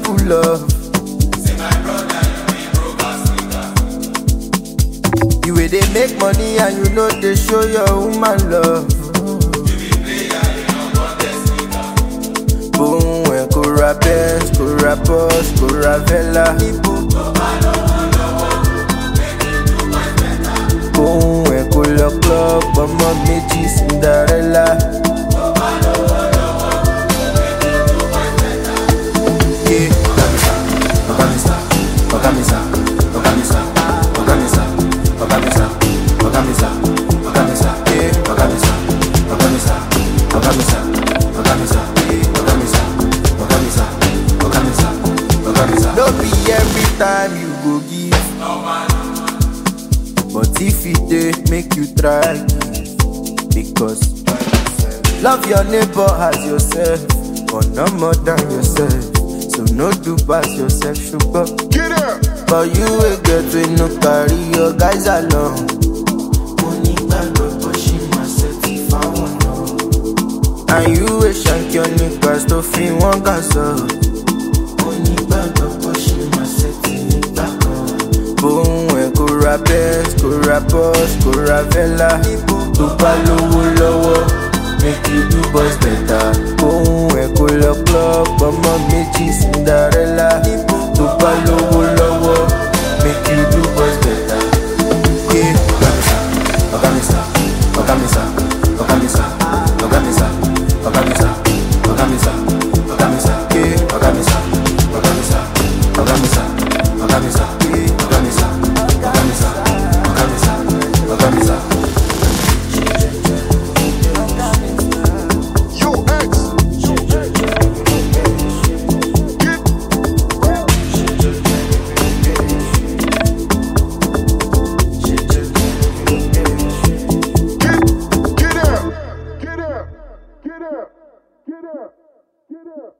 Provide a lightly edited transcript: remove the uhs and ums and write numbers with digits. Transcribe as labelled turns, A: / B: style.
A: people love.
B: Say my brother, you be broke as nigga.
A: You way they make money and you know they show your woman love.
B: You be player, you no contest nigga.
A: Boom, and Cora Benz, Cora Porsche, Cora Vella. Boom, and Cola Club, Mama Meji, Cinderella. Yeah, Ogamisa, Ogamisa, Ogamisa, Ogamisa, Ogamisa, Ogamisa, Ogamisa, yeah, Ogamisa, Ogamisa, Ogamisa, Ogamisa, yeah, Ogamisa, Ogamisa, Ogamisa, Ogamisa. No be every time you go give,
B: No man,
A: but if it dey make you try give, because love your neighbor as yourself, but no more than yourself. So no do pass yourself, sugar.
C: Get up!
A: But you will get to no carry your guys along. Money bag up, pushing myself if I want to. And you will shank your niggas to feel one castle. Money bag up, pushing myself if I want. Boom, and Cora Benz, Cora Porsche, Cora Vella. Tupa lowo lowo, make you do boys better. Boom, and Cola Club, Mama Meji, Cinderella. Tupa lowo